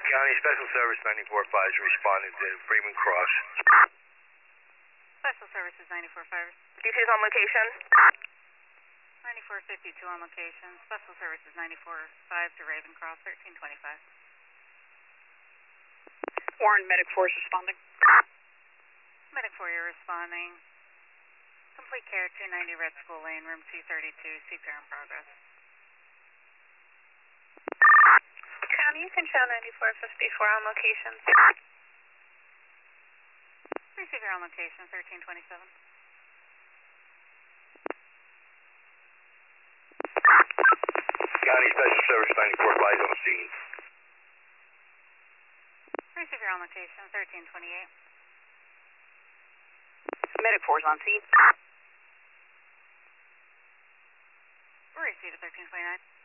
County Special Service 94-5 is responding to Freeman Cross. Special Services 94-5. DC's on location. 94-52 on location. Special Services 94-5 to Ravencroft 1325. Warren, Medic 4 is responding. Medic 4, you're responding. Complete care, 290 Red School Lane, room 232, CPR in progress. County, you can show 94-54 on location. 3 CPR on location, 1327. County Special Service 94-5 is on scene. 3 CPR on location, 1328. Medic 4 is on scene. We're received at 1329.